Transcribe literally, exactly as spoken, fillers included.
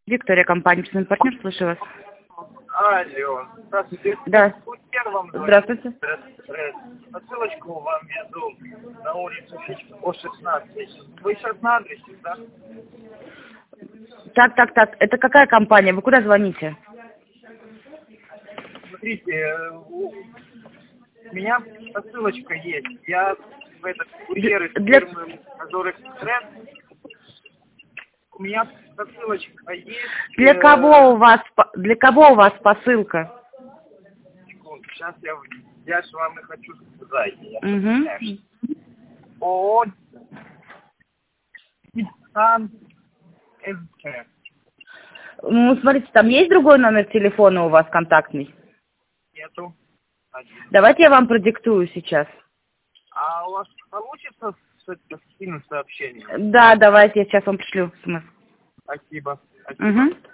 Виктория, компания «Письменный партнер», слышу вас. Алло, здравствуйте. Да. Курьер вам звонит. Здравствуйте. Здравствуйте. Посылочку вам везу на улицу О шестнадцать. Вы сейчас на адресе, да? Так, так, так. Это какая компания? Вы куда звоните? Смотрите, у меня посылочка есть. Я в этот курьер из Для- фирмы Азор Экспресс. У меня посылочка есть. Для э, кого у вас, по- для кого у вас посылка? секунду, сейчас я, я же вам и хочу сказать. Я Угу. извиняюсь. ООО Титан СК. Ну, смотрите, там есть другой номер телефона у вас контактный? Нету. Один. Давайте я вам продиктую сейчас. А у вас получится с- с- скинуть сообщение? Да, давайте, я сейчас вам пришлю смс. Спасибо. Спасибо. Угу.